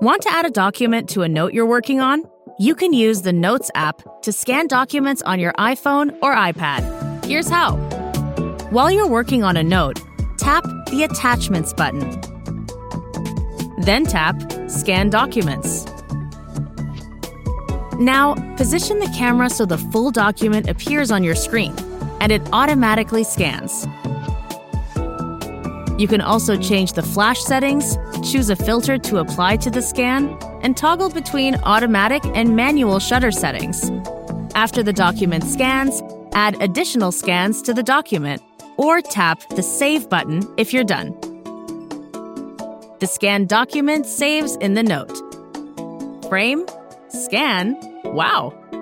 Want to add a document to a note you're working on? You can use the Notes app to scan documents on your iPhone or iPad. Here's how. While you're working on a note, tap the Attachments button. Then tap Scan Documents. Now, position the camera so the full document appears on your screen, and it automatically scans. You can also change the flash settings, choose a filter to apply to the scan, and toggle between automatic and manual shutter settings. After the document scans, add additional scans to the document, or tap the Save button if you're done. The scanned document saves in the note. Frame, scan, wow!